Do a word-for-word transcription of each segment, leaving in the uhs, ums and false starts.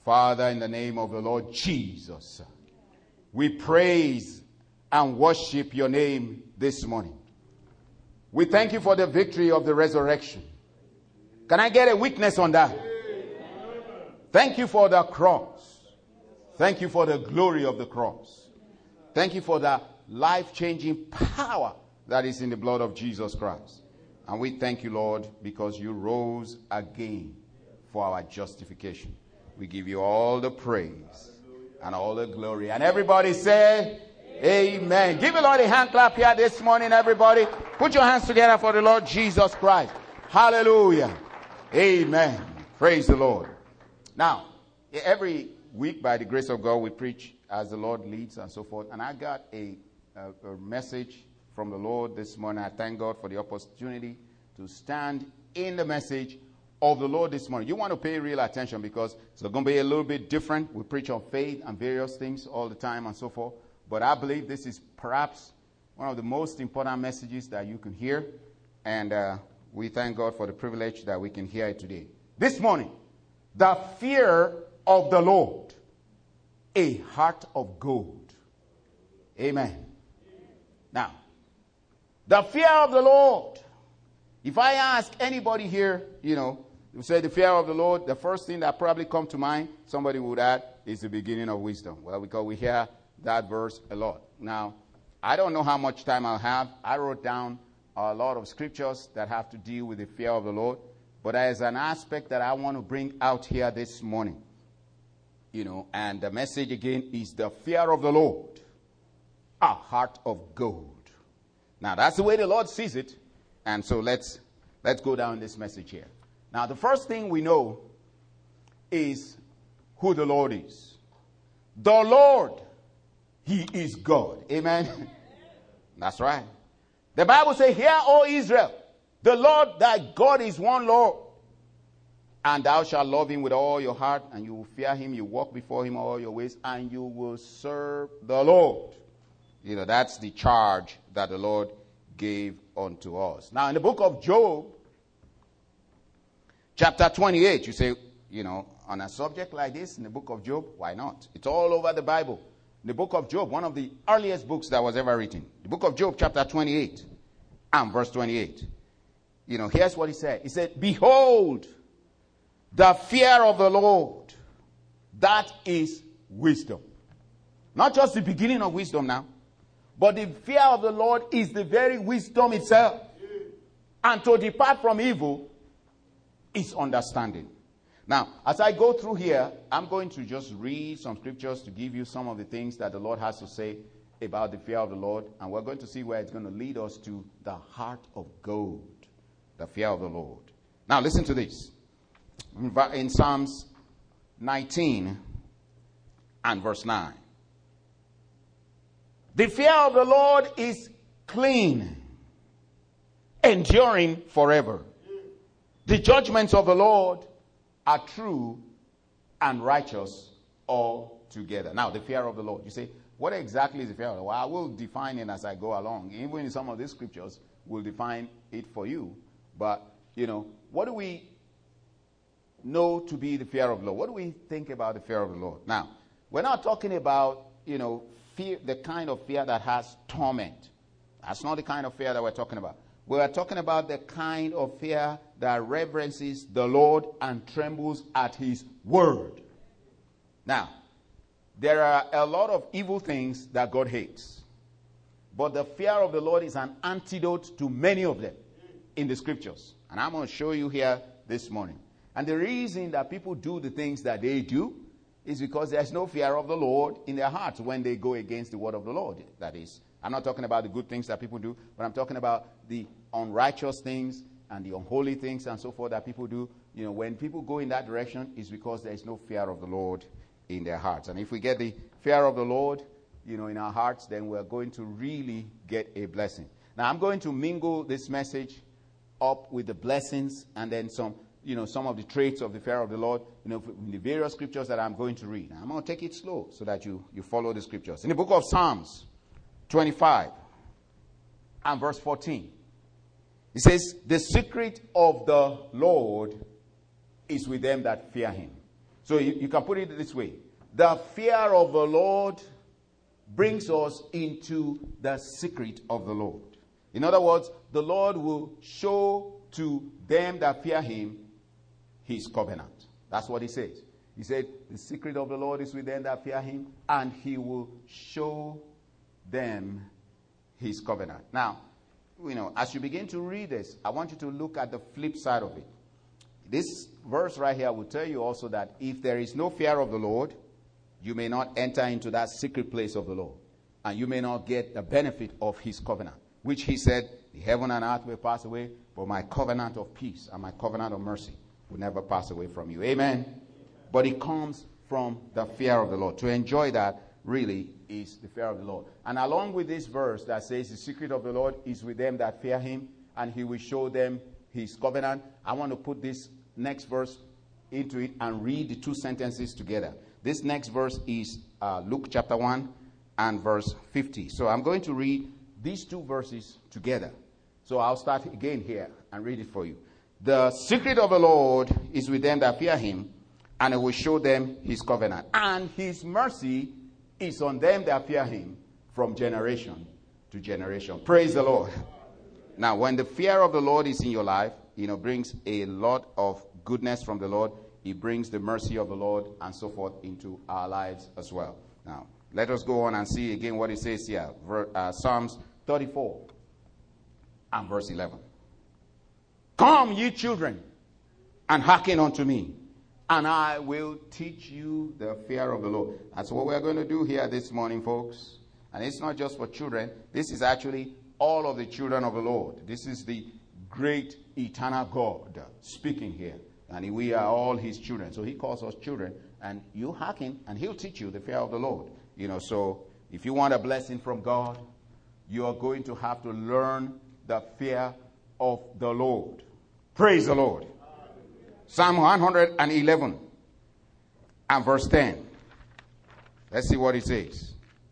Father, in the name of the Lord Jesus, we praise and worship your name this morning. We thank you for the victory of the resurrection. Can I get a witness on that? Thank you for the cross. Thank you for the glory of the cross. Thank you for the life-changing power that is in the blood of Jesus Christ. And we thank you, Lord, because you rose again for our justification. We give you all the praise and all the glory. And everybody say, amen. Give the Lord a hand clap here this morning, everybody. Put your hands together for the Lord Jesus Christ. Hallelujah. Amen. Praise the Lord. Now, every week, by the grace of God, we preach as the Lord leads and so forth. And I got a, a, a message from the Lord this morning. I thank God for the opportunity to stand in the message of the Lord this morning. You want to pay real attention because it's going to be a little bit different. We preach on faith and various things all the time and so forth. But I believe this is perhaps one of the most important messages that you can hear. And uh, we thank God for the privilege that we can hear it today. This morning, the fear of the Lord, a heart of gold. Amen. Now, the fear of the Lord. If I ask anybody here, you know, you say the fear of the Lord, the first thing that probably come to mind, somebody would add, is the beginning of wisdom. Well, because we hear that verse a lot. Now, I don't know how much time I'll have. I wrote down a lot of scriptures that have to deal with the fear of the Lord. But as an aspect that I want to bring out here this morning, you know, and the message again is the fear of the Lord, a heart of gold. Now, that's the way the Lord sees it. And so let's let's go down this message here. Now, the first thing we know is who the Lord is. The Lord, he is God. Amen. That's right. The Bible says, hear, O Israel, the Lord thy God is one Lord. And thou shalt love him with all your heart, and you will fear him, you walk before him all your ways, and you will serve the Lord. You know, that's the charge that the Lord gave unto us. Now, in the book of Job, chapter twenty-eight, you say, you know, on a subject like this, in the book of Job, why not? It's all over the Bible. In the book of Job, one of the earliest books that was ever written. The book of Job, chapter twenty-eight, and verse twenty-eight. You know, here's what he said. He said, behold, the fear of the Lord, that is wisdom. Not just the beginning of wisdom now, but the fear of the Lord is the very wisdom itself. And to depart from evil is understanding. Now, as I go through here, I'm going to just read some scriptures to give you some of the things that the Lord has to say about the fear of the Lord. And we're going to see where it's going to lead us to the heart of gold, the fear of the Lord. Now, listen to this. In Psalms nineteen and verse nine. The fear of the Lord is clean, enduring forever. The judgments of the Lord are true and righteous altogether. Now, the fear of the Lord. You say, what exactly is the fear of the Lord? Well, I will define it as I go along. Even in some of these scriptures, we'll define it for you. But, you know, what do we know to be the fear of the Lord? What do we think about the fear of the Lord? Now, we're not talking about, you know, fear, the kind of fear that has torment. That's not the kind of fear that we're talking about. We're talking about the kind of fear that reverences the Lord and trembles at his word. Now, there are a lot of evil things that God hates. But the fear of the Lord is an antidote to many of them in the scriptures. And I'm going to show you here this morning. And the reason that people do the things that they do is because there's no fear of the Lord in their hearts when they go against the word of the Lord. That is, I'm not talking about the good things that people do, but I'm talking about the unrighteous things and the unholy things and so forth that people do. You know, when people go in that direction, it's because there is no fear of the Lord in their hearts. And if we get the fear of the Lord, you know, in our hearts, then we're going to really get a blessing. Now, I'm going to mingle this message up with the blessings and then some, you know, some of the traits of the fear of the Lord, you know, in the various scriptures that I'm going to read. Now, I'm going to take it slow so that you, you follow the scriptures. In the book of Psalms twenty-five and verse fourteen, it says, the secret of the Lord is with them that fear him. So you, you can put it this way. The fear of the Lord brings us into the secret of the Lord. In other words, the Lord will show to them that fear him his covenant. That's what he says. He said, the secret of the Lord is with them that fear him, and he will show them his covenant. Now, you know, as you begin to read this, I want you to look at the flip side of it. This verse right here will tell you also that if there is no fear of the Lord, you may not enter into that secret place of the Lord, and you may not get the benefit of his covenant, which he said, the heaven and earth will pass away, but my covenant of peace and my covenant of mercy will never pass away from you. Amen? But it comes from the fear of the Lord. To enjoy that really is the fear of the Lord. And along with this verse that says the secret of the Lord is with them that fear him, and he will show them his covenant, I want to put this next verse into it and read the two sentences together. This next verse is uh, Luke chapter one and verse fifty. So I'm going to read these two verses together. So I'll start again here and read it for you. The secret of the Lord is with them that fear him, and it will show them his covenant. And his mercy is on them that fear him from generation to generation. Praise the Lord. Now, when the fear of the Lord is in your life, you know, brings a lot of goodness from the Lord. It brings the mercy of the Lord and so forth into our lives as well. Now, let us go on and see again what it says here. Uh, Psalms thirty-four and verse eleven. Come, ye children, and hearken unto me, and I will teach you the fear of the Lord. That's what we're going to do here this morning, folks. And it's not just for children. This is actually all of the children of the Lord. This is the great eternal God speaking here. And we are all his children. So he calls us children. And you hearken, and he'll teach you the fear of the Lord. You know, so if you want a blessing from God, you are going to have to learn the fear of the Lord. Praise the Lord. Psalm one hundred eleven and verse ten. Let's see what it says.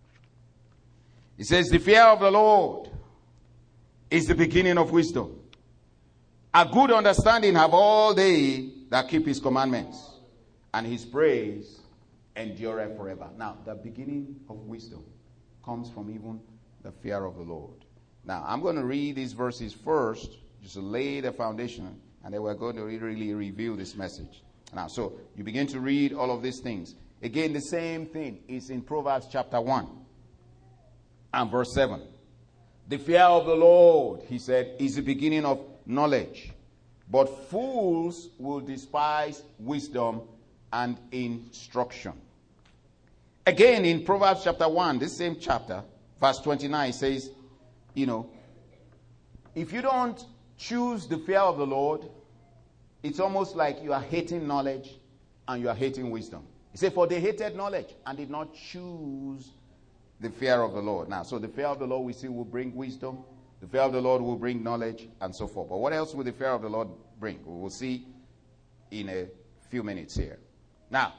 It says, the fear of the Lord is the beginning of wisdom. A good understanding have all they that keep his commandments, and his praise endureth forever. Now, the beginning of wisdom comes from even the fear of the Lord. Now, I'm going to read these verses first, just to lay the foundation, and then we're going to really reveal this message. Now, so you begin to read all of these things. Again, the same thing is in Proverbs chapter one and verse seven. The fear of the Lord, he said, is the beginning of knowledge, but fools will despise wisdom and instruction. Again, in Proverbs chapter one, this same chapter, verse twenty-nine, says, you know, if you don't choose the fear of the Lord, it's almost like you are hating knowledge and you are hating wisdom. He said, for they hated knowledge and did not choose the fear of the Lord. Now, so the fear of the Lord, we see, will bring wisdom. The fear of the Lord will bring knowledge and so forth. But what else will the fear of the Lord bring? We will see in a few minutes here. Now,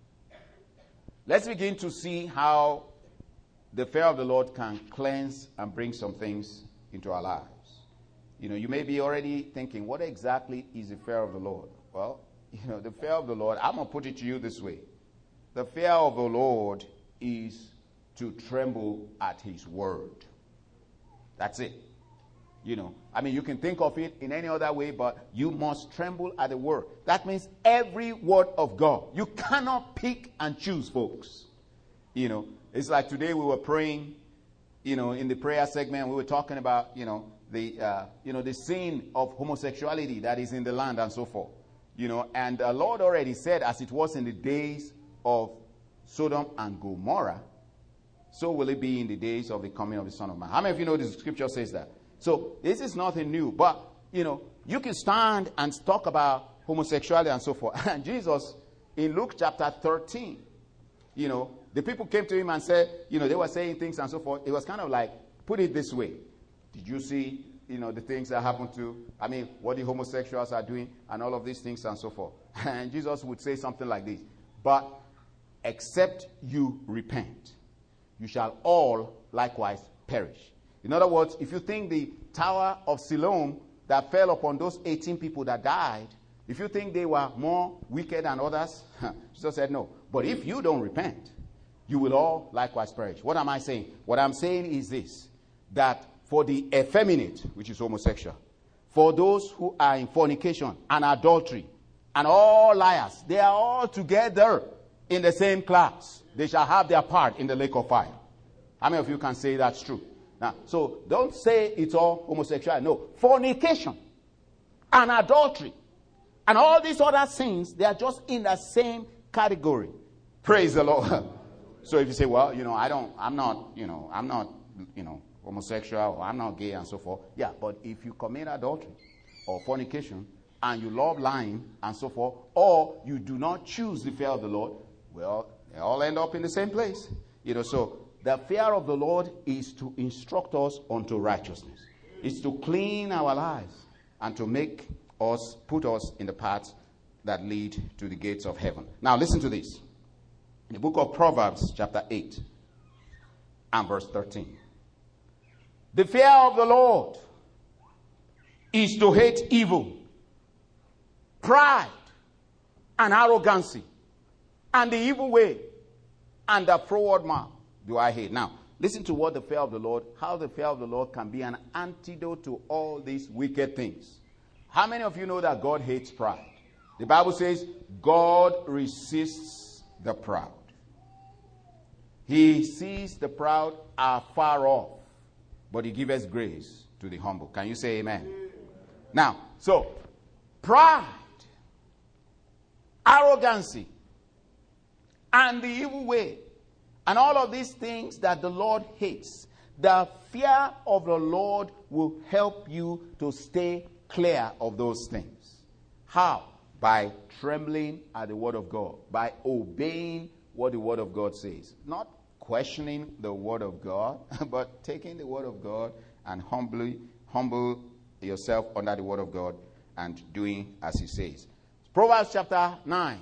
let's begin to see how the fear of the Lord can cleanse and bring some things into our lives. You know, you may be already thinking, what exactly is the fear of the Lord? Well, you know, the fear of the Lord, I'm going to put it to you this way. The fear of the Lord is to tremble at his word. That's it. You know, I mean, you can think of it in any other way, but you must tremble at the word. That means every word of God. You cannot pick and choose, folks. You know, it's like today we were praying, you know, in the prayer segment, we were talking about, you know, the, uh, you know, the sin of homosexuality that is in the land and so forth. You know, and the Lord already said, as it was in the days of Sodom and Gomorrah, so will it be in the days of the coming of the Son of Man. How many of you know the scripture says that? So this is nothing new, but, you know, you can stand and talk about homosexuality and so forth. And Jesus, in Luke chapter thirteen, you know, the people came to him and said, you know, they were saying things and so forth. It was kind of like, put it this way. Did you see, you know, the things that happened to, I mean, what the homosexuals are doing and all of these things and so forth. And Jesus would say something like this. But except you repent, you shall all likewise perish. In other words, if you think the Tower of Siloam that fell upon those eighteen people that died, If you think they were more wicked than others, Jesus said no. But if you don't repent, you will all likewise perish. What am I saying? What I'm saying is this, that for the effeminate, which is homosexual, for those who are in fornication and adultery and all liars, they are all together in the same class. They shall have their part in the lake of fire. How many of you can say that's true? Now, so don't say it's all homosexual. No, fornication and adultery and all these other sins, they are just in the same category. Praise the Lord. So if you say, well, you know, I don't, I'm not, you know, I'm not, you know, homosexual, or I'm not gay and so forth. Yeah, but if you commit adultery or fornication and you love lying and so forth, or you do not choose the fear of the Lord, well, they all end up in the same place. You know, so the fear of the Lord is to instruct us unto righteousness. It's to clean our lives and to make us, put us in the paths that lead to the gates of heaven. Now listen to this. In the book of Proverbs, chapter eight and verse thirteen. The fear of the Lord is to hate evil, pride, and arrogancy, and the evil way, and the froward mouth do I hate. Now, listen to what the fear of the Lord, how the fear of the Lord can be an antidote to all these wicked things. How many of you know that God hates pride? The Bible says God resists the proud. He sees the proud afar off, but he gives grace to the humble. Can you say amen? Amen. Now, so, pride, arrogancy, and the evil way, and all of these things that the Lord hates, the fear of the Lord will help you to stay clear of those things. How? By trembling at the word of God, by obeying what the word of God says. Not questioning the word of God, but taking the word of God and humbly humble yourself under the word of God and doing as he says. Proverbs chapter nine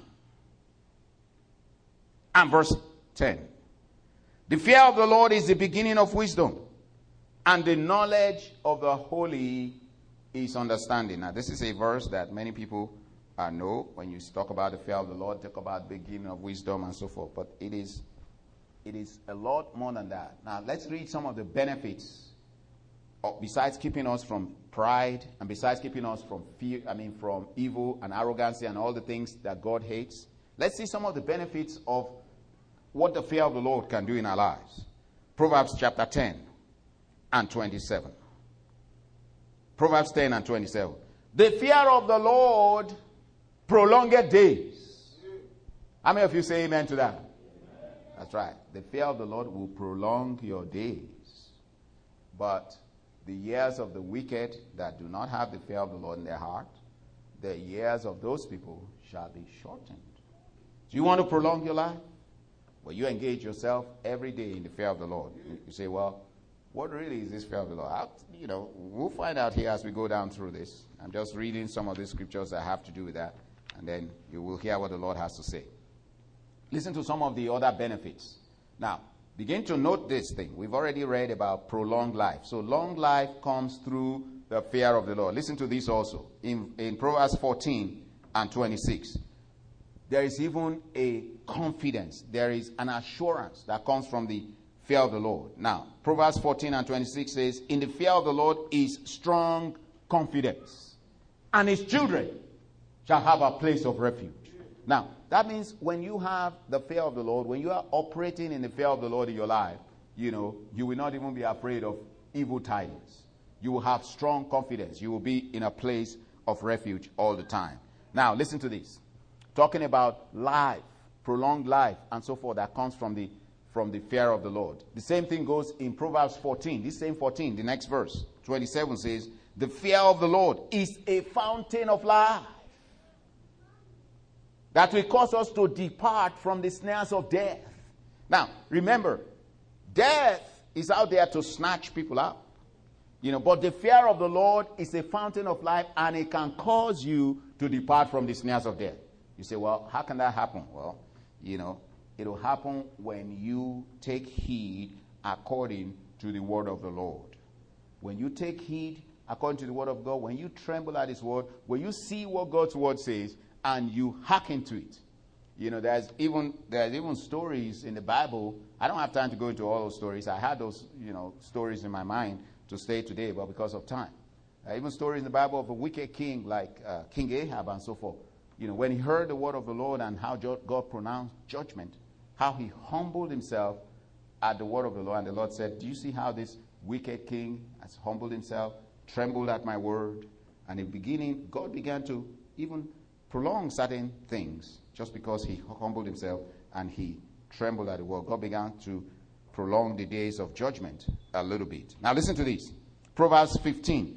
and verse ten. The fear of the Lord is the beginning of wisdom, and the knowledge of the holy is understanding. Now, this is a verse that many people uh, know. When you talk about the fear of the Lord, talk about the beginning of wisdom and so forth. But it is, it is a lot more than that. Now, let's read some of the benefits, of, besides keeping us from pride, and besides keeping us from fear, I mean, from evil and arrogancy and all the things that God hates. Let's see some of the benefits of what the fear of the Lord can do in our lives. Proverbs chapter ten and twenty-seven. Proverbs ten and twenty-seven. The fear of the Lord prolongeth days. How many of you say amen to that? Amen. That's right. The fear of the Lord will prolong your days. But the years of the wicked that do not have the fear of the Lord in their heart, the years of those people shall be shortened. Do you want to prolong your life? Well, you engage yourself every day in the fear of the Lord. You say, well, what really is this fear of the Lord? I'll, you know, we'll find out here as we go down through this. I'm just reading some of the scriptures that have to do with that, and then you will hear what the Lord has to say. Listen to some of the other benefits. Now, begin to note this thing. We've already read about prolonged life. So long life comes through the fear of the Lord. Listen to this also. In, in Proverbs fourteen and twenty-six. There is even a confidence. There is an assurance that comes from the fear of the Lord. Now, Proverbs fourteen and twenty-six says, in the fear of the Lord is strong confidence, and his children shall have a place of refuge. Now, that means when you have the fear of the Lord, when you are operating in the fear of the Lord in your life, you know, you will not even be afraid of evil tidings. You will have strong confidence. You will be in a place of refuge all the time. Now, listen to this. Talking about life, prolonged life, and so forth that comes from the from the fear of the Lord. The same thing goes in Proverbs fourteen. This same fourteen, the next verse, twenty-seven says, the fear of the Lord is a fountain of life that will cause us to depart from the snares of death. Now, remember, death is out there to snatch people up. You know, but the fear of the Lord is a fountain of life, and it can cause you to depart from the snares of death. You say, well, how can that happen? Well, you know, it'll happen when you take heed according to the word of the Lord. When you take heed according to the word of God, when you tremble at his word, when you see what God's word says, and you hearken to it. You know, there's even there's even stories in the Bible. I don't have time to go into all those stories. I had those, you know, stories in my mind to stay today, but because of time. Uh, even stories in the Bible of a wicked king like uh, King Ahab and so forth. You know, when he heard the word of the Lord and how God pronounced judgment, how he humbled himself at the word of the Lord. And the Lord said, do you see how this wicked king has humbled himself, trembled at my word? And in the beginning, God began to even prolong certain things just because he humbled himself and he trembled at the word. God began to prolong the days of judgment a little bit. Now listen to this. Proverbs fifteen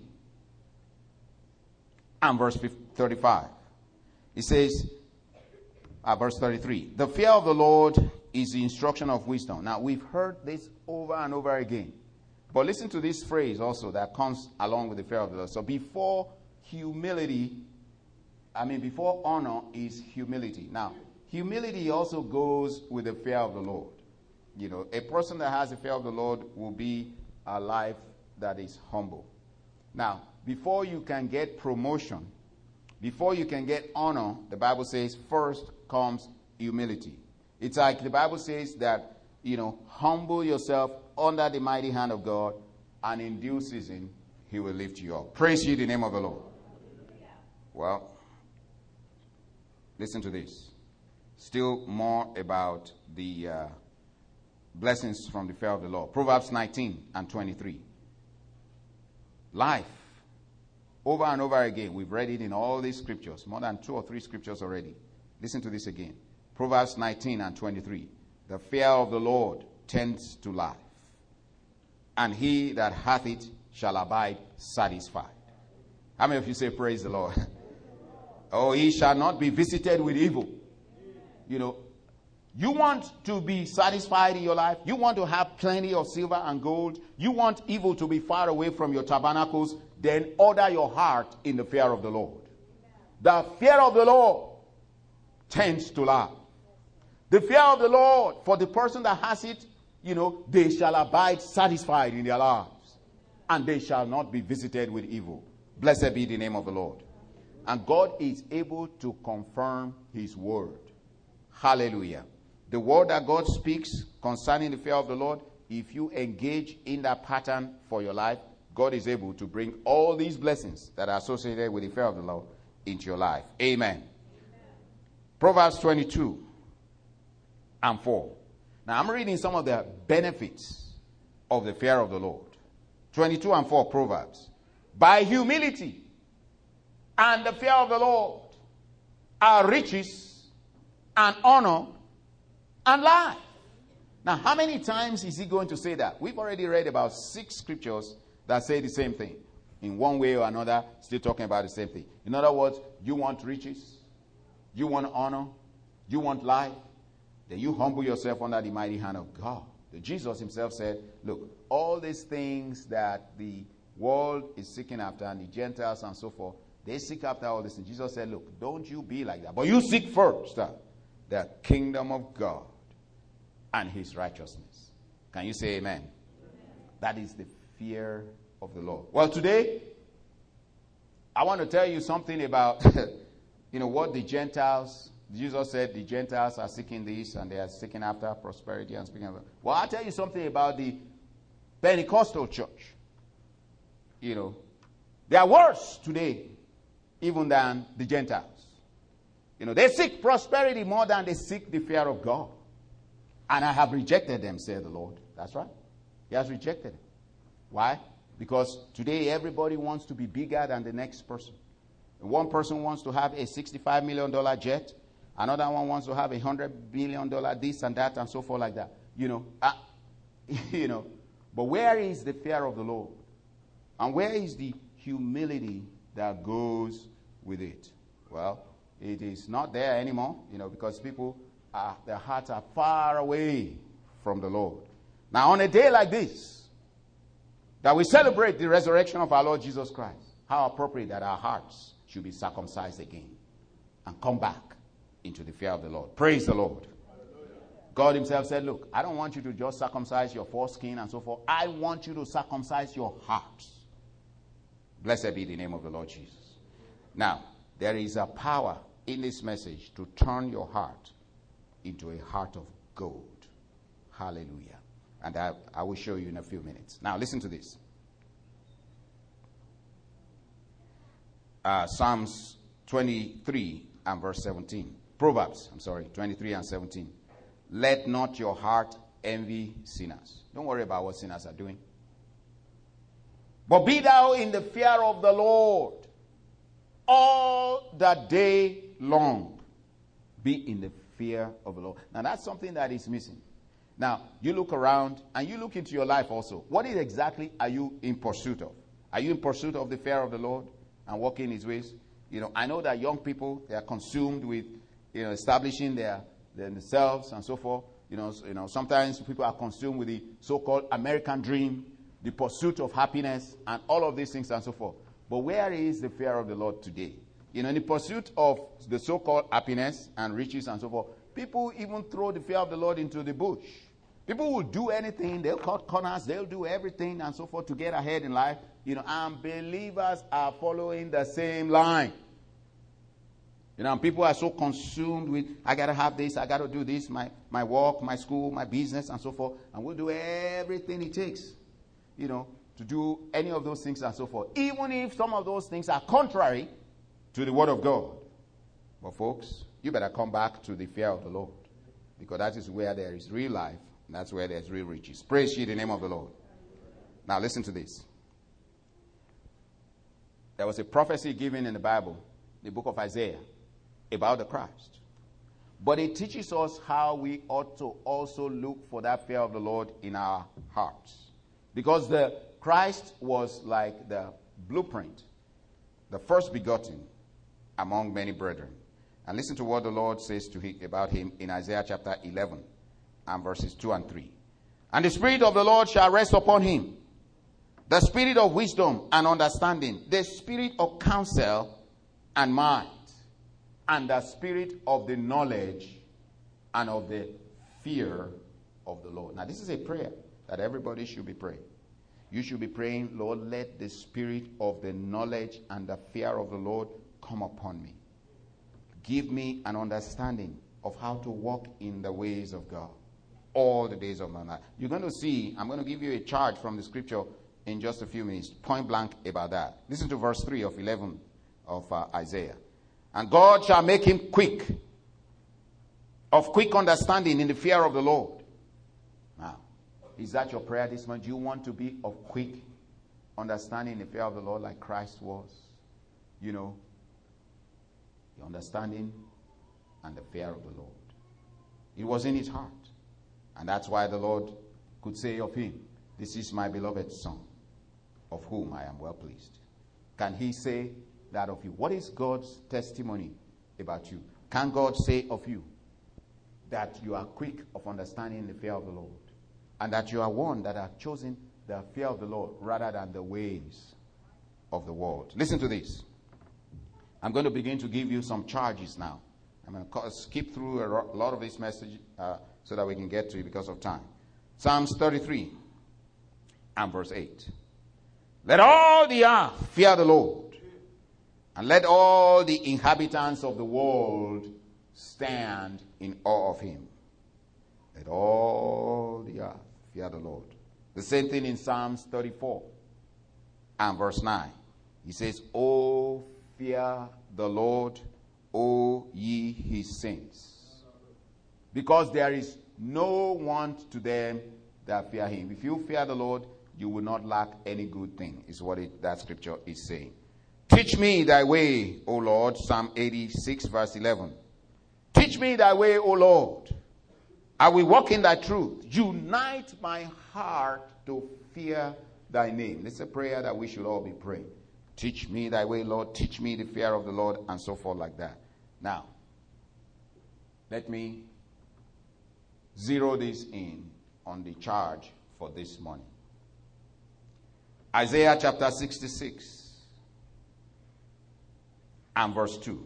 and verse thirty-five. It says, uh, verse thirty-three, the fear of the Lord is the instruction of wisdom. Now we've heard this over and over again. But listen to this phrase also that comes along with the fear of the Lord. So before humility, I mean, before honor is humility. Now, humility also goes with the fear of the Lord. You know, a person that has the fear of the Lord will be a life that is humble. Now, before you can get promotion, before you can get honor, the Bible says first comes humility. It's like the Bible says that, you know, humble yourself under the mighty hand of God, and in due season, he will lift you up. Praise ye the name of the Lord. Well, listen to this. Still more about the uh, blessings from the fear of the Lord. Proverbs nineteen and twenty-three. Life. Over and over again. We've read it in all these scriptures. More than two or three scriptures already. Listen to this again. Proverbs nineteen and twenty-three. The fear of the Lord tends to life, and he that hath it shall abide satisfied. How many of you say praise the Lord? Oh, he shall not be visited with evil. You know, you want to be satisfied in your life. You want to have plenty of silver and gold. You want evil to be far away from your tabernacles. Then order your heart in the fear of the Lord. The fear of the Lord tends to life. The fear of the Lord, for the person that has it, you know, they shall abide satisfied in their lives, and they shall not be visited with evil. Blessed be the name of the Lord. And God is able to confirm his word. Hallelujah. The word that God speaks concerning the fear of the Lord, if you engage in that pattern for your life, God is able to bring all these blessings that are associated with the fear of the Lord into your life. Amen. Amen. Proverbs twenty-two and four. Now I'm reading some of the benefits of the fear of the Lord. twenty-two and four Proverbs. By humility and the fear of the Lord are riches and honor and life. Now, how many times is he going to say that? We've already read about six scriptures that say the same thing. In one way or another, still talking about the same thing. In other words, you want riches, you want honor, you want life, then you humble yourself under the mighty hand of God. The Jesus himself said, look, all these things that the world is seeking after, and the Gentiles and so forth, they seek after all this. And Jesus said, look, don't you be like that. But you seek first uh, the kingdom of God and his righteousness. Can you say amen? Amen? That is the fear of the Lord. Well, today, I want to tell you something about, you know, what the Gentiles, Jesus said the Gentiles are seeking this and they are seeking after prosperity and speaking of. Well, I'll tell you something about the Pentecostal church. You know, they are worse today even than the Gentiles. You know, they seek prosperity more than they seek the fear of God. And I have rejected them, said the Lord. That's right. He has rejected them. Why? Because today everybody wants to be bigger than the next person. One person wants to have a sixty-five million dollars jet. Another one wants to have a one hundred billion dollars this and that and so forth like that. You know, uh, you know. But where is the fear of the Lord? And where is the humility that goes with it? Well, it is not there anymore, you know, because people, are, their hearts are far away from the Lord. Now, on a day like this, that we celebrate the resurrection of our Lord Jesus Christ, how appropriate that our hearts should be circumcised again and come back into the fear of the Lord. Praise the Lord. God himself said, look, I don't want you to just circumcise your foreskin and so forth. I want you to circumcise your hearts. Blessed be the name of the Lord Jesus. Now, there is a power in this message to turn your heart into a heart of gold. Hallelujah. And I, I will show you in a few minutes. Now, listen to this. Uh, Psalms twenty-three and verse seventeen. Proverbs, I'm sorry, twenty-three and seventeen. Let not your heart envy sinners. Don't worry about what sinners are doing. But be thou in the fear of the Lord all the day long. Be in the fear of the Lord. Now that's something that is missing. Now, you look around and you look into your life also. What is exactly are you in pursuit of? Are you in pursuit of the fear of the Lord and walking his ways? You know, I know that young people, they are consumed with, you know, establishing their, their themselves and so forth. You know, you know, sometimes people are consumed with the so-called American dream, the pursuit of happiness, and all of these things and so forth. But where is the fear of the Lord today? You know, in the pursuit of the so-called happiness and riches and so forth, people even throw the fear of the Lord into the bush. People will do anything. They'll cut corners. They'll do everything and so forth to get ahead in life. You know, and believers are following the same line. You know, and people are so consumed with, I got to have this, I got to do this, my, my work, my school, my business, and so forth. And we'll do everything it takes, you know, to do any of those things and so forth. Even if some of those things are contrary to the word of God. But folks, you better come back to the fear of the Lord. Because that is where there is real life. And that's where there's real riches. Praise ye the name of the Lord. Now listen to this. There was a prophecy given in the Bible, the book of Isaiah, about the Christ. But it teaches us how we ought to also look for that fear of the Lord in our hearts. Because the Christ was like the blueprint, the first begotten among many brethren. And listen to what the Lord says to him, about him in Isaiah chapter eleven and verses two and three. And the Spirit of the Lord shall rest upon him, the Spirit of wisdom and understanding, the Spirit of counsel and might, and the Spirit of the knowledge and of the fear of the Lord. Now this is a prayer that everybody should be praying. You should be praying, Lord, let the Spirit of the knowledge and the fear of the Lord come upon me. Give me an understanding of how to walk in the ways of God all the days of my life. You're going to see, I'm going to give you a charge from the scripture in just a few minutes, point blank about that. Listen to verse three of eleven of uh, Isaiah. And God shall make him quick, of quick understanding in the fear of the Lord. Now, is that your prayer this month? Do you want to be of quick understanding in the fear of the Lord like Christ was? You know, the understanding and the fear of the Lord. It was in his heart. And that's why the Lord could say of him, this is my beloved Son, of whom I am well pleased. Can he say that of you? What is God's testimony about you? Can God say of you that you are quick of understanding the fear of the Lord, and that you are one that have chosen the fear of the Lord rather than the ways of the world? Listen to this. I'm going to begin to give you some charges now. I'm going to skip through a lot of this message uh, so that we can get to it because of time. Psalms thirty-three and verse eight. Let all the earth fear the Lord, and let all the inhabitants of the world stand in awe of him. Let all the earth fear the Lord. The same thing in Psalms thirty-four and verse nine. He says, O fear the Lord, O ye his saints, because there is no want to them that fear him. If you fear the Lord, you will not lack any good thing, is what it, that scripture is saying. Teach me thy way, O Lord. Psalm eighty-six verse eleven. Teach me thy way, O Lord. I will walk in thy truth. Unite my heart to fear thy name. This is a prayer that we should all be praying. Teach me thy way, Lord. Teach me the fear of the Lord, and so forth like that. Now, let me zero this in on the charge for this morning. Isaiah chapter sixty-six and verse two.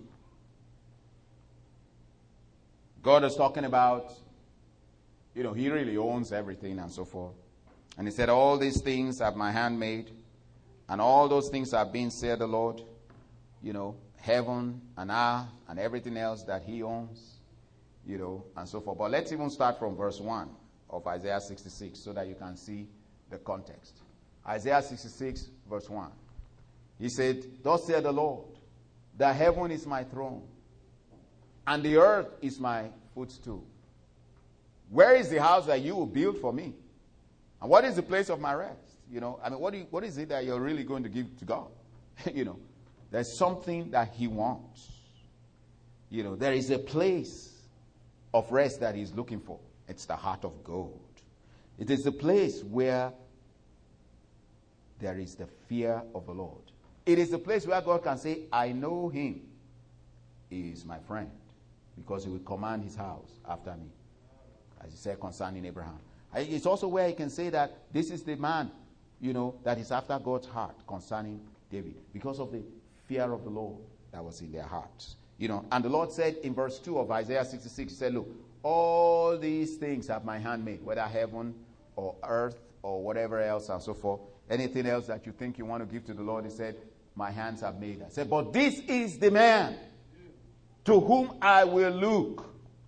God is talking about, you know, he really owns everything and so forth. And he said, all these things have my hand made. and all those things are being said, the Lord, you know, heaven and earth and everything else that he owns, you know, and so forth. But let's even start from verse one of Isaiah sixty-six so that you can see the context. Isaiah sixty-six, verse one. He said, thus saith the Lord, the heaven is my throne, and the earth is my footstool. Where is the house that you will build for me? And what is the place of my rest? You know, I mean, what, do you, what is it that you're really going to give to God? You know, there's something that he wants. You know, there is a place of rest that he's looking for. It's the heart of gold. It is the place where there is the fear of the Lord. It is the place where God can say, I know him. He is my friend, because he will command his house after me, as he said concerning Abraham. It's also where he can say that this is the man, you know, that is after God's heart concerning David, because of the fear of the Lord that was in their hearts. You know, and the Lord said in verse two of Isaiah sixty-six, he said, look, all these things have my hand made, whether heaven or earth or whatever else and so forth. Anything else that you think you want to give to the Lord, he said, my hands have made that. He said, but this is the man to whom I will look.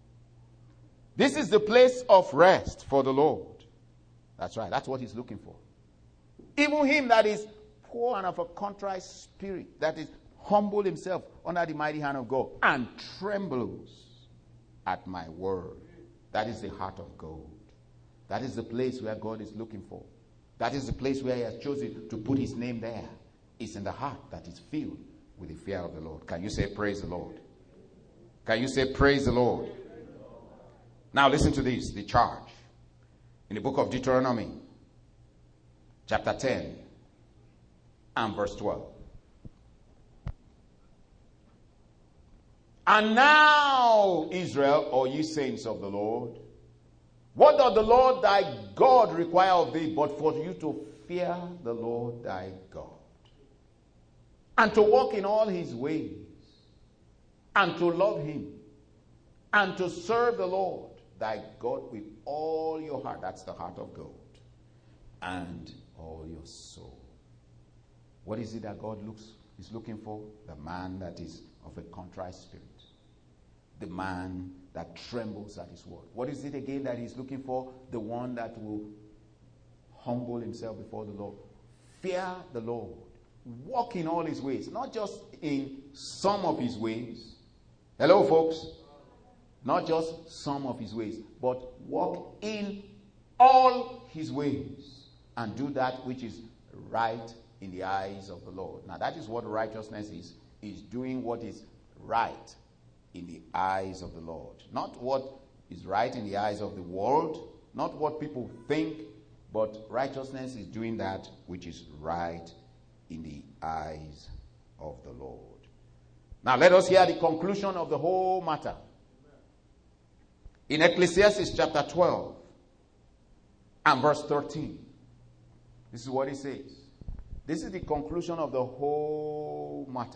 This is the place of rest for the Lord. That's right. That's what he's looking for. Even him that is poor and of a contrite spirit, that is humble himself under the mighty hand of God and trembles at my word. That is the heart of gold. That is the place where God is looking for. That is the place where he has chosen to put his name there. It's in the heart that is filled with the fear of the Lord. Can you say praise the Lord? Can you say praise the Lord? Now listen to this, the charge. In the book of Deuteronomy, chapter ten and verse twelve. And now, Israel, or ye saints of the Lord, what doth the Lord thy God require of thee, but for you to fear the Lord thy God, and to walk in all his ways, and to love him, and to serve the Lord thy God with all your heart. That's the heart of gold. And all your soul. What is it that God looks is looking for? The man that is of a contrite spirit. The man that trembles at his word. What is it again that he's looking for? The one that will humble himself before the Lord. Fear the Lord. Walk in all his ways. Not just in some of his ways. Hello, folks. Not just some of his ways, but walk in all his ways and do that which is right in the eyes of the Lord. Now, that is what righteousness is, is doing what is right in the eyes of the Lord. Not what is right in the eyes of the world, not what people think, but righteousness is doing that which is right in the eyes of the Lord. Now, let us hear the conclusion of the whole matter. In Ecclesiastes chapter twelve and verse thirteen, this is what he says. This is the conclusion of the whole matter.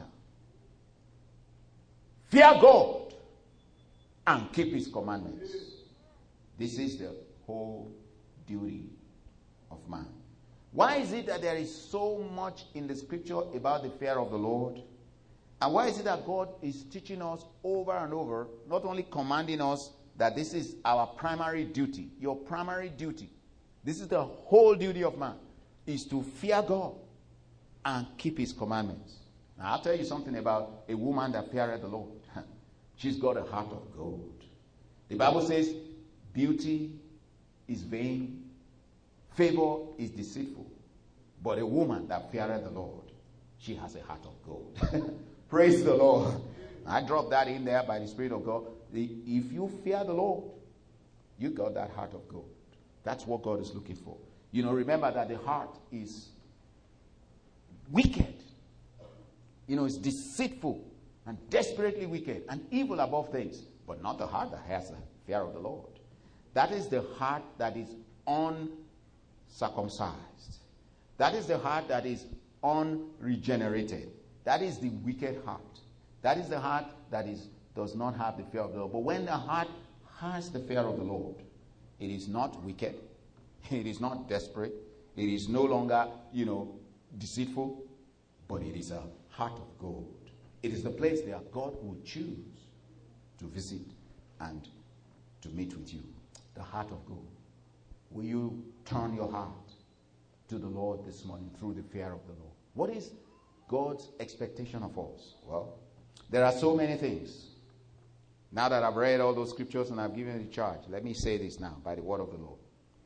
Fear God and keep his commandments. This is the whole duty of man. Why is it that there is so much in the scripture about the fear of the Lord? And why is it that God is teaching us over and over, not only commanding us that this is our primary duty, your primary duty, this is the whole duty of man, is to fear God and keep his commandments. Now, I'll tell you something about a woman that feareth the Lord. She's got a heart of gold. The Bible says, beauty is vain, favor is deceitful, but a woman that feareth the Lord, she has a heart of gold. Praise the Lord. I dropped that in there by the Spirit of God. If you fear the Lord, you got that heart of gold. That's what God is looking for. You know, remember that the heart is wicked. You know, it's deceitful and desperately wicked and evil above things, but not the heart that has the fear of the Lord. That is the heart that is uncircumcised. That is the heart that is unregenerated. That is the wicked heart. That is the heart that is does not have the fear of the Lord. But when the heart has the fear of the Lord, it is not wicked. It is not desperate. It is no longer, you know, deceitful, but it is a heart of gold. It is the place that God will choose to visit and to meet with you. The heart of gold. Will you turn your heart to the Lord this morning through the fear of the Lord? What is God's expectation of us? Well, there are so many things. Now that I've read all those scriptures and I've given you the charge, let me say this now by the word of the Lord.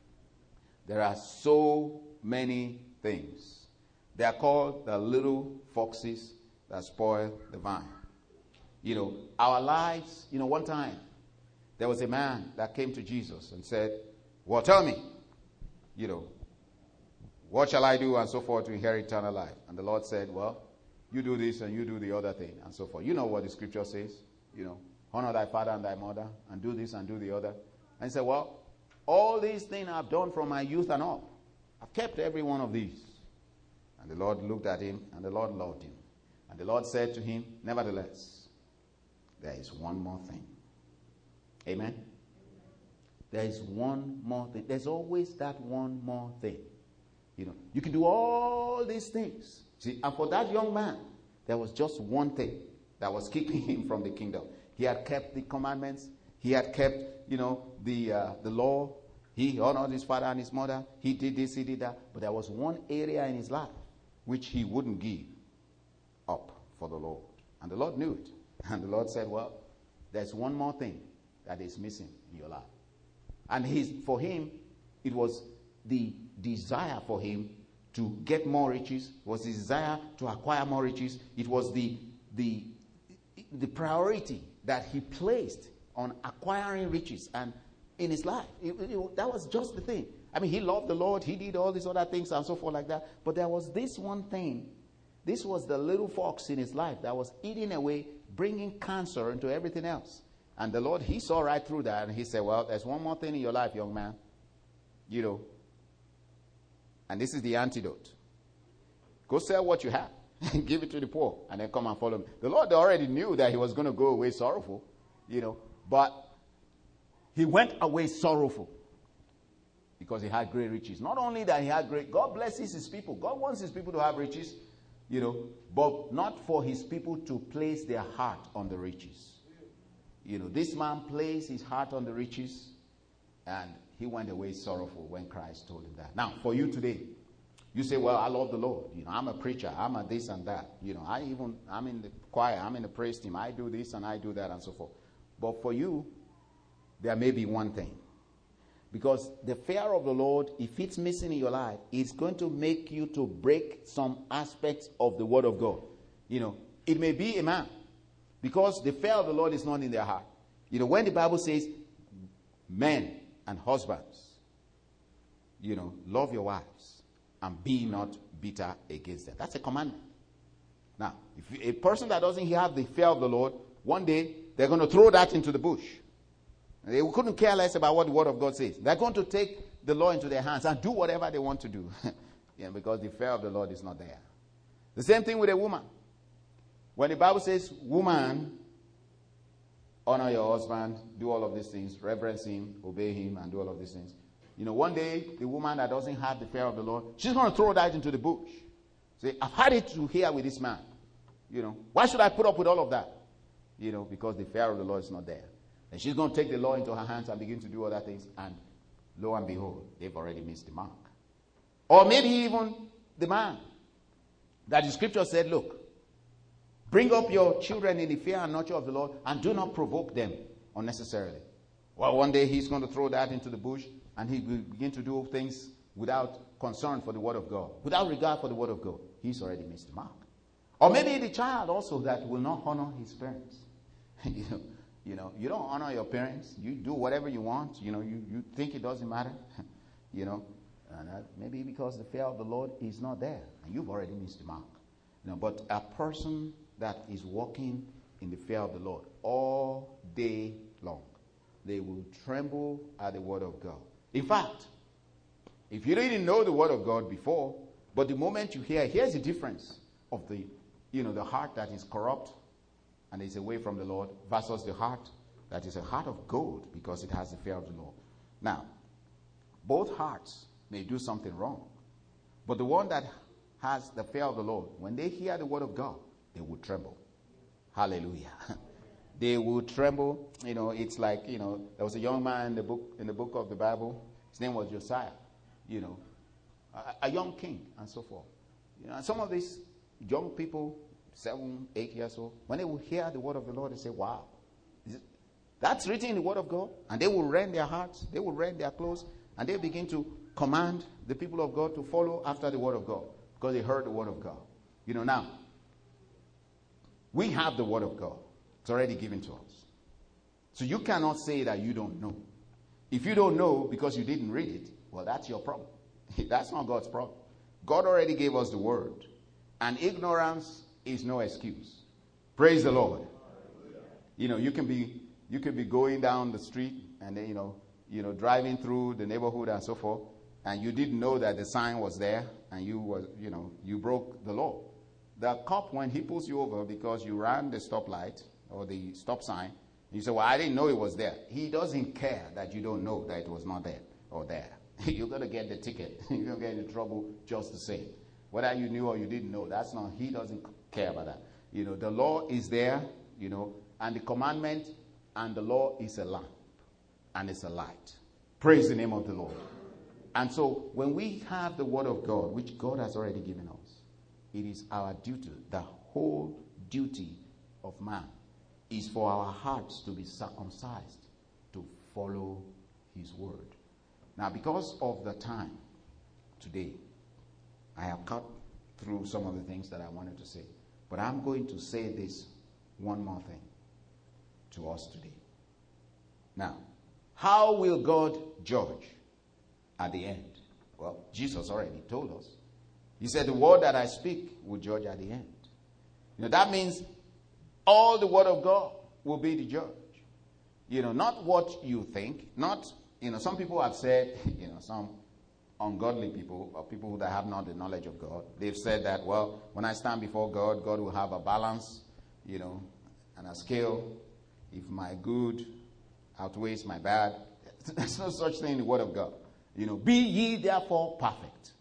There are so many things. They are called the little foxes that spoil the vine. You know, our lives, you know, one time there was a man that came to Jesus and said, well, tell me, you know, what shall I do and so forth to inherit eternal life? And the Lord said, well, you do this and you do the other thing and so forth. You know what the scripture says, you know, honor thy father and thy mother and do this and do the other. And he said, well, all these things I've done from my youth and up. I've kept every one of these. And the Lord looked at him and the Lord loved him. And the Lord said to him, nevertheless, there is one more thing. Amen? There is one more thing. There's always that one more thing. You know, you can do all these things. See, and for that young man, there was just one thing that was keeping him from the kingdom. He had kept the commandments. He had kept, you know, the uh, the law. He honored his father and his mother. He did this, he did that. But there was one area in his life which he wouldn't give up for the Lord. And the Lord knew it. And the Lord said, well, there's one more thing that is missing in your life. And his, for him, it was the desire for him to get more riches. It was the desire to acquire more riches. It was the, the, the priority that he placed on acquiring riches and in his life. It, it, that was just the thing. I mean, he loved the Lord. He did all these other things and so forth like that. But there was this one thing. This was the little fox in his life that was eating away, bringing cancer into everything else. And the Lord, he saw right through that. And he said, well, there's one more thing in your life, young man. You know. And this is the antidote. Go sell what you have and give it to the poor. And then come and follow me. The Lord already knew that he was going to go away sorrowful. You know. But he went away sorrowful. Because he had great riches. Not only that he had great, God blesses his people. God wants his people to have riches, you know, but not for his people to place their heart on the riches. You know, this man placed his heart on the riches, and he went away sorrowful when Christ told him that. Now, for you today, you say, well, I love the Lord. You know, I'm a preacher. I'm a this and that. You know, I even, I'm in the choir. I'm in the praise team. I do this and I do that and so forth. But for you, there may be one thing. Because the fear of the Lord, if it's missing in your life, it's going to make you to break some aspects of the word of God. You know, it may be a man. Because the fear of the Lord is not in their heart. You know, when the Bible says, men and husbands, you know, love your wives and be not bitter against them. That's a commandment. Now, if a person that doesn't have the fear of the Lord, one day they're going to throw that into the bush. They couldn't care less about what the word of God says. They're going to take the law into their hands and do whatever they want to do. Yeah, because the fear of the Lord is not there. The same thing with a woman. When the Bible says, woman, honor your husband, do all of these things, reverence him, obey him, and do all of these things. You know, one day, the woman that doesn't have the fear of the Lord, she's going to throw that into the bush. Say, I've had it to here with this man. You know, why should I put up with all of that? You know, because the fear of the Lord is not there. And she's going to take the law into her hands and begin to do other things. And lo and behold, they've already missed the mark. Or maybe even the man that the scripture said, look, bring up your children in the fear and nurture of the Lord and do not provoke them unnecessarily. Well, one day he's going to throw that into the bush and he will begin to do things without concern for the word of God, without regard for the word of God. He's already missed the mark. Or maybe the child also that will not honor his parents. you know, You know, you don't honor your parents. You do whatever you want. You know, you, you think it doesn't matter. you know, and that maybe because the fear of the Lord is not there. And you've already missed the mark. You know, but a person that is walking in the fear of the Lord all day long, they will tremble at the word of God. In fact, if you didn't know the word of God before, but the moment you hear, here's the difference of the, you know, the heart that is corrupt and is away from the Lord versus the heart that is a heart of gold because it has the fear of the Lord. Now, both hearts may do something wrong, but the one that has the fear of the Lord, when they hear the word of God, they will tremble. Hallelujah. They will tremble. You know, it's like, you know, there was a young man in the book in the book of the Bible. His name was Josiah. You know, a, a young king and so forth. You know, and some of these young people, seven, eight years old, when they will hear the word of the Lord, they say, wow, is it, that's written in the word of God. And they will rend their hearts, they will rend their clothes, and they begin to command the people of God to follow after the word of God because they heard the word of God. You know, now, we have the word of God. It's already given to us. So you cannot say that you don't know. If you don't know because you didn't read it, well, that's your problem. That's not God's problem. God already gave us the word. And ignorance is no excuse. Praise the Lord. You know, you can be you can be going down the street and then, you know, you know, driving through the neighborhood and so forth, and you didn't know that the sign was there, and you was, you know, you broke the law. The cop, when he pulls you over because you ran the stoplight or the stop sign, you say, well, I didn't know it was there. He doesn't care that you don't know that it was not there or there. You're going to get the ticket. You're going to get into trouble just the same. Whether you knew or you didn't know, that's not, he doesn't care about that. You know, the law is there, you know, and the commandment and the law is a lamp and it's a light. Praise the name of the Lord. And so when we have the word of God, which God has already given us, it is our duty, the whole duty of man is for our hearts to be circumcised to follow his word. Now, because of the time today, I have cut through some of the things that I wanted to say. But I'm going to say this one more thing to us today. Now, how will God judge at the end? Well, Jesus already told us. He said, the word that I speak will judge at the end. You know, that means all the word of God will be the judge. You know, not what you think, not, you know, some people have said, you know, some ungodly people or people that have not the knowledge of God, they've said that, well, when I stand before God, God will have a balance, you know, and a scale. If my good outweighs my bad, there's no such thing in the word of God. You know, be ye therefore perfect,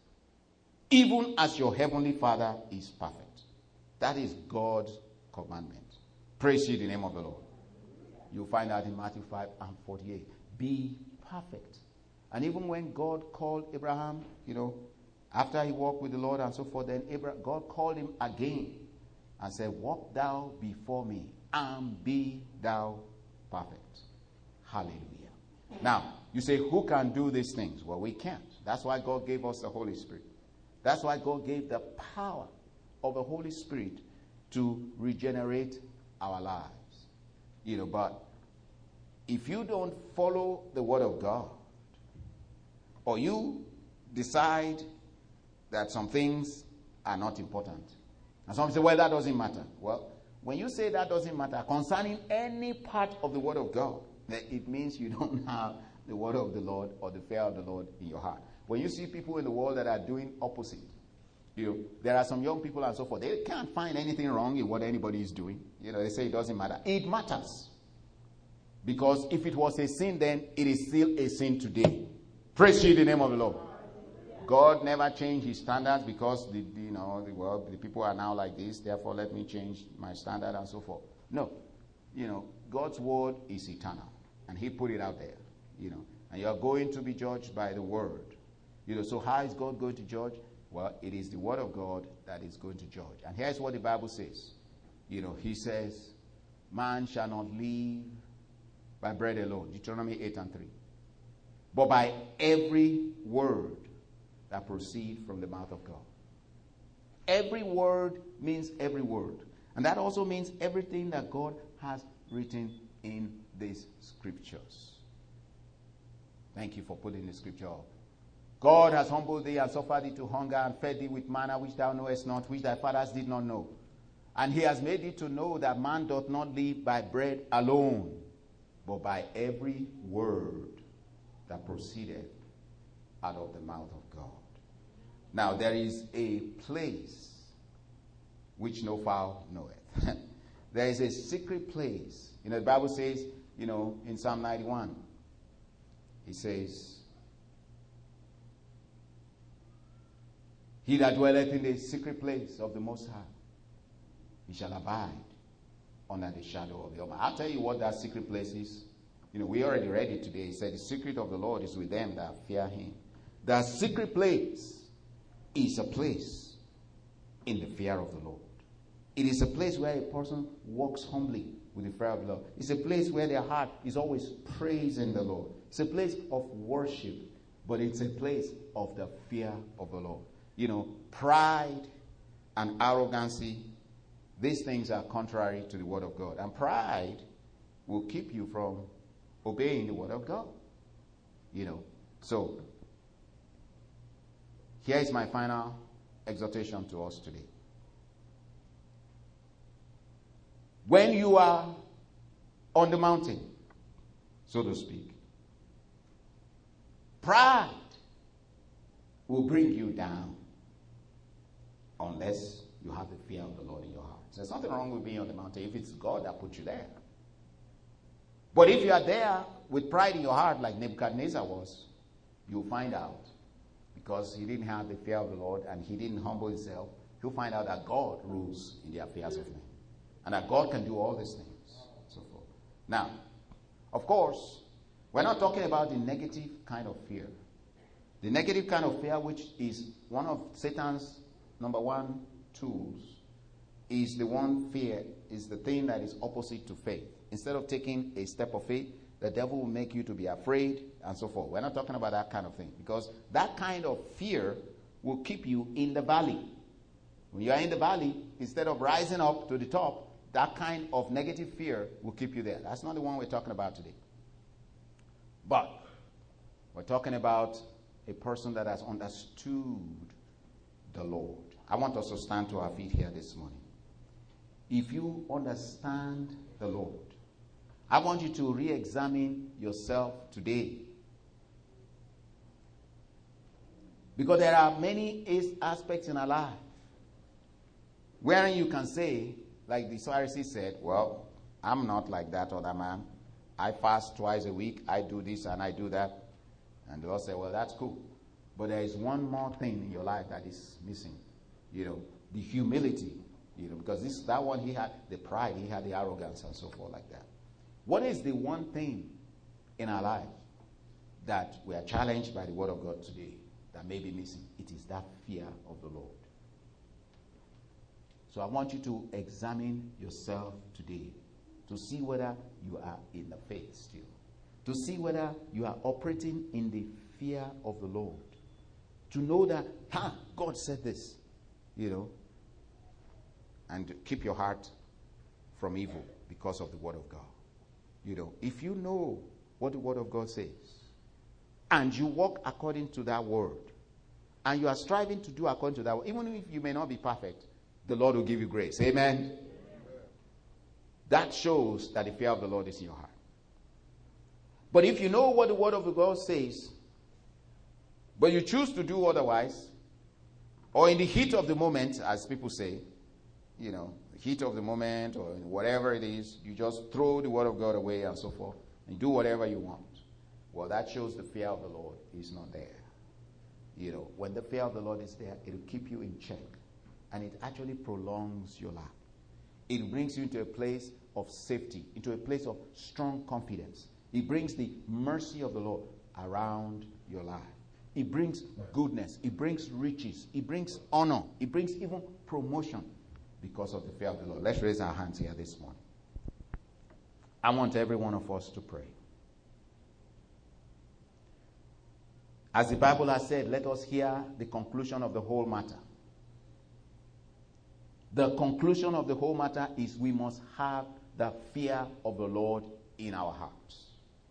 even as your heavenly Father is perfect. That is God's commandment. Praise ye the name of the Lord. You'll find that in Matthew five and forty-eight. Be perfect. And even when God called Abraham, you know, after he walked with the Lord and so forth, then Abraham, God called him again and said, walk thou before me and be thou perfect. Hallelujah. Now, you say, who can do these things? Well, we can't. That's why God gave us the Holy Spirit. That's why God gave the power of the Holy Spirit to regenerate our lives. You know, but if you don't follow the word of God, or you decide that some things are not important, and some say, well, that doesn't matter. Well, when you say that doesn't matter concerning any part of the word of God, then it means you don't have the word of the Lord or the fear of the Lord in your heart. When you see people in the world that are doing opposite, you know, there are some young people and so forth, they can't find anything wrong in what anybody is doing. You know, they say it doesn't matter. It matters. Because if it was a sin then, it is still a sin today. Praise ye the name of the Lord. God never changed his standards because the, the, you know the world, the people are now like this, therefore let me change my standard and so forth. No. You know, God's word is eternal. And he put it out there. You know, and you are going to be judged by the word. You know, so how is God going to judge? Well, it is the word of God that is going to judge. And here's what the Bible says. You know, he says, man shall not live by bread alone. Deuteronomy eight and three. But by every word that proceeds from the mouth of God. Every word means every word. And that also means everything that God has written in these scriptures. Thank you for putting the scripture up. God has humbled thee and suffered thee to hunger and fed thee with manna which thou knowest not, which thy fathers did not know. And he has made thee to know that man doth not live by bread alone, but by every word that proceeded out of the mouth of God. Now there is a place which no fowl knoweth. There is a secret place. You know, the Bible says, you know, in Psalm ninety-one, it says, He that dwelleth in the secret place of the Most High, he shall abide under the shadow of the Almighty. I'll tell you what that secret place is. You know, we already read it today. He said, the secret of the Lord is with them that fear him. That secret place is a place in the fear of the Lord. It is a place where a person walks humbly with the fear of the Lord. It's a place where their heart is always praising the Lord. It's a place of worship, but it's a place of the fear of the Lord. You know, pride and arrogancy, these things are contrary to the word of God. And pride will keep you from obeying the word of God. You know, so here is my final exhortation to us today. When you are on the mountain, so to speak, pride will bring you down unless you have the fear of the Lord in your heart. There's nothing wrong with being on the mountain if it's God that put you there. But if you are there with pride in your heart like Nebuchadnezzar was, you'll find out, because he didn't have the fear of the Lord and he didn't humble himself, you'll find out that God rules in the affairs of men. And that God can do all these things. So forth. Now, of course, we're not talking about the negative kind of fear. The negative kind of fear, which is one of Satan's number one tools, is the one fear, is the thing that is opposite to faith. Instead of taking a step of faith, the devil will make you to be afraid and so forth. We're not talking about that kind of thing, because that kind of fear will keep you in the valley. When you are in the valley, instead of rising up to the top, that kind of negative fear will keep you there. That's not the one we're talking about today. But we're talking about a person that has understood the Lord. I want us to stand to our feet here this morning. If you understand the Lord, I want you to re-examine yourself today. Because there are many aspects in our life wherein you can say, like the Pharisee said, well, I'm not like that other man. I fast twice a week. I do this and I do that. And the Lord said, well, that's cool. But there is one more thing in your life that is missing. You know, the humility. You know, because this, that one he had, the pride, he had the arrogance and so forth like that. What is the one thing in our life that we are challenged by the word of God today that may be missing? It is that fear of the Lord. So I want you to examine yourself today to see whether you are in the faith still. To see whether you are operating in the fear of the Lord. To know that, ha, God said this, you know. And keep your heart from evil because of the word of God. You know, if you know what the word of God says, and you walk according to that word, and you are striving to do according to that word, even if you may not be perfect, the Lord will give you grace. Amen? Amen. That shows that the fear of the Lord is in your heart. But if you know what the word of God says, but you choose to do otherwise, or in the heat of the moment, as people say, you know, the heat of the moment, or whatever it is, you just throw the word of God away and so forth, and do whatever you want. Well, that shows the fear of the Lord is not there. You know, when the fear of the Lord is there, it will keep you in check. And it actually prolongs your life. It brings you into a place of safety, into a place of strong confidence. It brings the mercy of the Lord around your life. It brings goodness. It brings riches. It brings honor. It brings even promotion because of the fear of the Lord. Let's raise our hands here this morning. I want every one of us to pray. As the Bible has said, let us hear the conclusion of the whole matter. The conclusion of the whole matter is we must have the fear of the Lord in our hearts.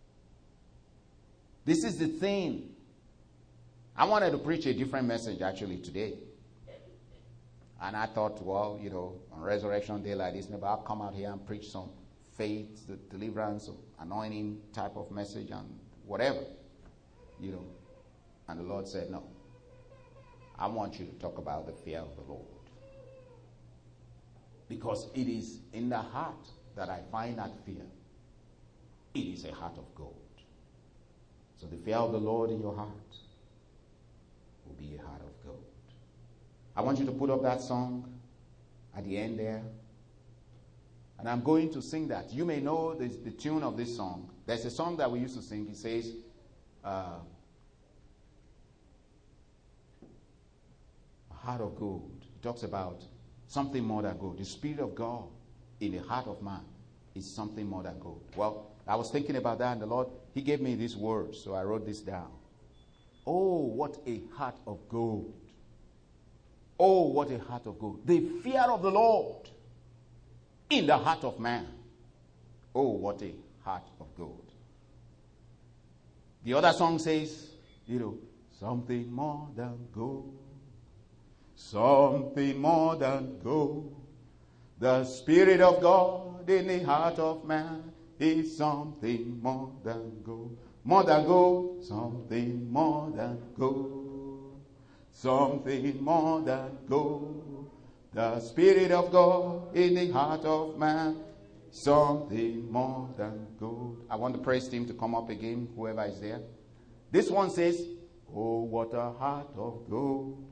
This is the thing. I wanted to preach a different message actually today. And I thought, well, you know, on Resurrection Day like this, maybe I'll come out here and preach some faith, the deliverance, anointing type of message and whatever, you know. And the Lord said, no. I want you to talk about the fear of the Lord. Because it is in the heart that I find that fear. It is a heart of gold. So the fear of the Lord in your heart will be a heart of gold. I want you to put up that song at the end there. And I'm going to sing that. You may know the, the tune of this song. There's a song that we used to sing. It says, uh, a heart of gold. It talks about something more than gold. The Spirit of God in the heart of man is something more than gold. Well, I was thinking about that, and the Lord, He gave me these words, so I wrote this down. Oh, what a heart of gold. Oh, what a heart of gold. The fear of the Lord in the heart of man. Oh, what a heart of gold. The other song says, you know, something more than gold. Something more than gold. The Spirit of God in the heart of man is something more than gold. More than gold. Something more than gold. Something more than gold. The Spirit of God in the heart of man. Something more than gold. I want the praise team to come up again, whoever is there. This one says, oh, what a heart of gold.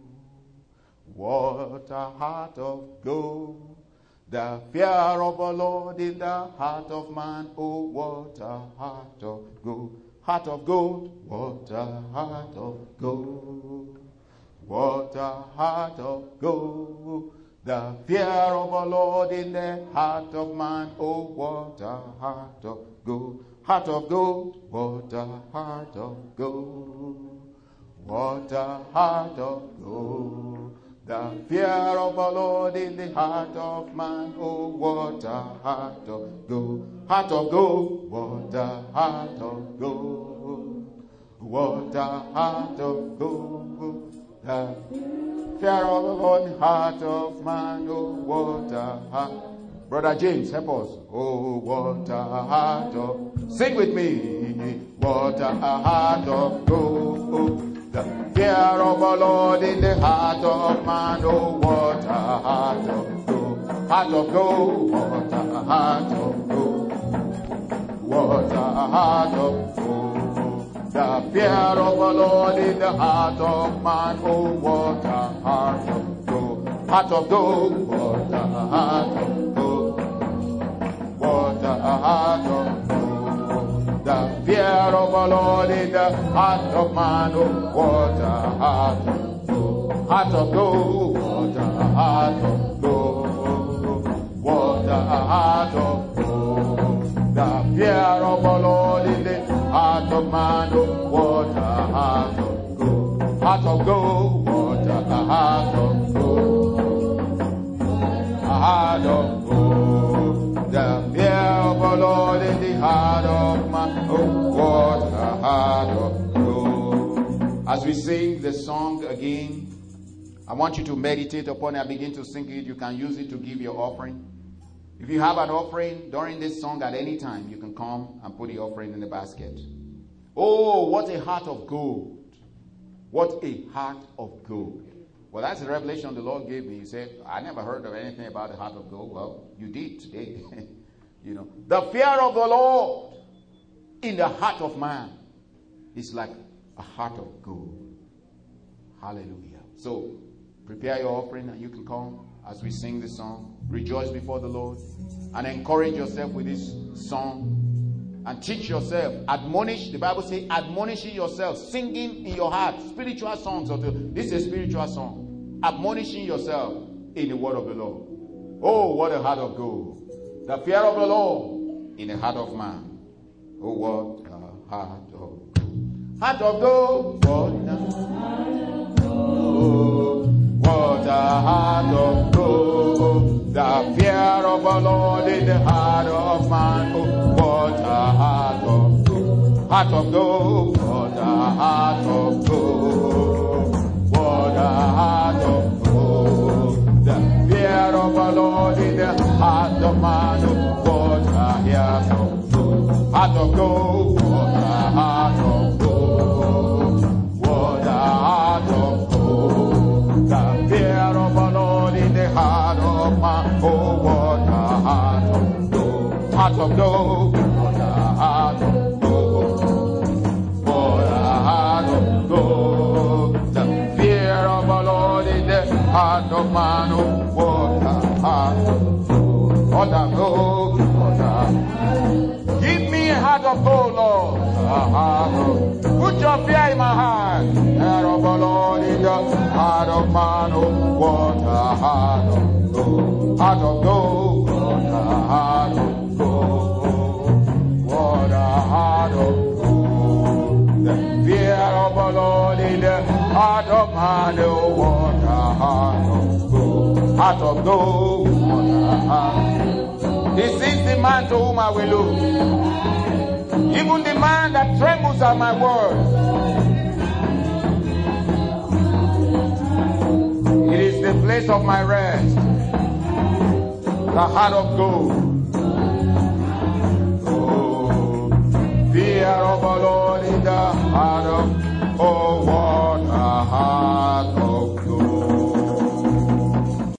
What a heart of gold. The fear of the Lord in the heart of man. Oh, what a heart of gold. Heart of gold. What a heart of gold. What a heart of gold. The fear of the Lord in the heart of man. Oh, what a heart of gold. Heart of gold. What a heart of gold. What a heart of gold. The fear of the Lord in the heart of man. Oh, what a heart of gold. Heart of gold. What a heart of gold. What a heart of gold. The fear of the Lord in the heart of man. Oh, what a heart. Brother James, help us. Oh, what a heart of. Sing with me. What a heart of gold. The fear of the Lord in the heart of man. Oh, what a heart of gold. Heart of gold. What a heart of gold. What a heart of gold. The fear of the Lord in the heart of man. Oh, what a heart of gold. Heart of gold. What a heart of gold. What a heart of gold. The fear of the Lord in the heart of man. Oh, what a heart of gold. Heart of gold. What a heart of gold. What a heart of gold. The fear of the Lord in the heart of man. Oh, what a heart of gold. Heart of gold. What a heart of gold. A heart of gold. The fear of the Lord in the heart of man. Oh, what a heart of gold. As we sing the song again, I want you to meditate upon it and begin to sing it. You can use it to give your offering. If you have an offering during this song at any time, you can come and put the offering in the basket. Oh, what a heart of gold. What a heart of gold. Well, that's the revelation the Lord gave me. He said, I never heard of anything about the heart of gold. Well, you did today. You know, the fear of the Lord in the heart of man is like a heart of gold. Hallelujah. So, prepare your offering and you can come as we sing this song. Rejoice before the Lord and encourage yourself with this song and teach yourself. Admonish, the Bible says, admonishing yourself, singing in your heart, spiritual songs. This is a spiritual song. Admonishing yourself in the word of the Lord. Oh, what a heart of gold. The fear of the Lord in the heart of man. Oh, what a heart of gold. Heart of gold. What a heart of gold. What a heart of gold. The fear of the Lord in the heart of man. Oh, what a heart of gold. Heart of gold. What a heart of gold. What a heart of gold. The fear of the Lord in the heart of man. Oh, what a heart of gold. Heart of gold. What a heart of gold. What a heart of gold. The fear of the Lord in the heart of man. Oh, what a heart of gold. Heart of gold. What a heart of gold. What a heart of gold. The fear of the Lord in the heart of man, oh, what a heart of gold. What a gold, what a. Give me a heart of gold, Lord. A heart of. Put your fear in my heart. Heart of the Lord in the heart of man, oh, what a heart of gold. Heart of gold, what a heart of gold. What a heart of gold. The fear of the Lord in the heart of man, oh, what a heart of gold. Heart of gold, what a heart. This is the man to whom I will look. Even the man that trembles at my word. It is the place of my rest. The heart of gold. Oh, fear of the Lord in the heart of, oh, what